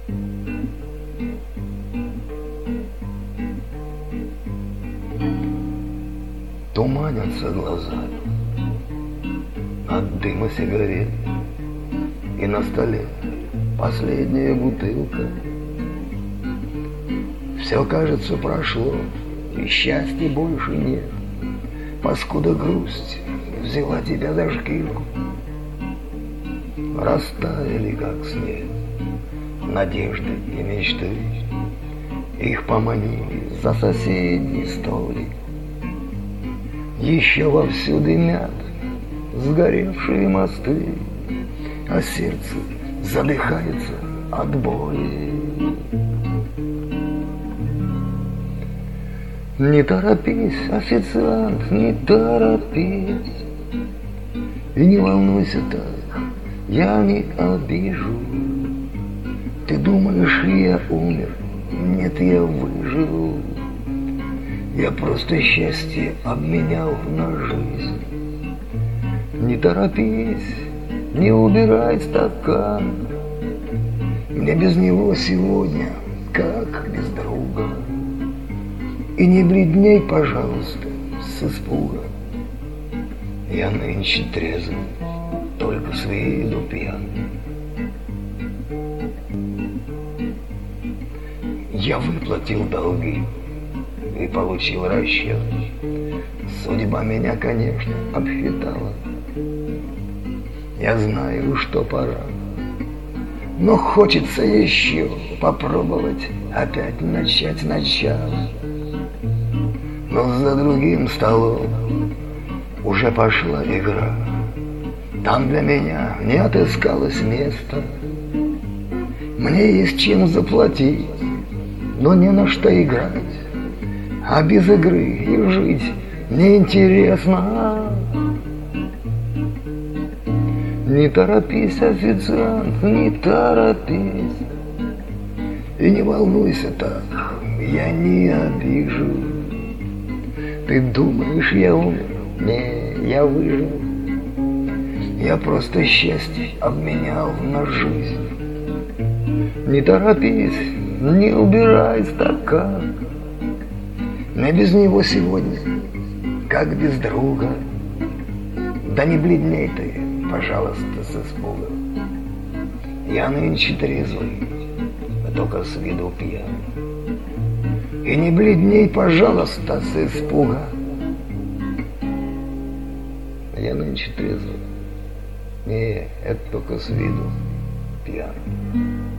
Туманятся глаза от дыма сигарет, и на столе последняя бутылка. Все, кажется, прошло, и счастья больше нет. Паскуда грусть взяла тебя за шкирку. Растаяли, как снег, надежды и мечты. Их поманили за соседний столик. Еще вовсю дымят сгоревшие мосты, а сердце задыхается от боли. Не торопись, официант, не торопись, и не волнуйся так, я не обижу. Ты думаешь, я умер? Нет, я выжил. Я просто счастье обменял на жизнь. Не торопись, не убирай стакан. Мне без него сегодня как без друга. И не бледней, пожалуйста, с испуга. Я нынче трезвый, только с виду пьян. Я выплатил долги и получил расчет. Судьба меня, конечно, обсчитала. Я знаю, что пора, но хочется еще попробовать опять начать сначала. Но за другим столом уже пошла игра. Там для меня не отыскалось места. Мне есть чем заплатить, но не на что играть. А без игры и жить неинтересно. Не торопись, официант, не торопись. И не волнуйся так, я не обижу. Ты думаешь, я умер? Не, я выжил. Я просто счастье обменял на жизнь. Не торопись, не убирай стакан. Мне без него сегодня, как без друга. Да не бледней ты, пожалуйста, с испуга. Я нынче трезвый, а только с виду пьян. И не бледней, пожалуйста, с испуга. Я нынче трезвый. Не, это только с виду пьян.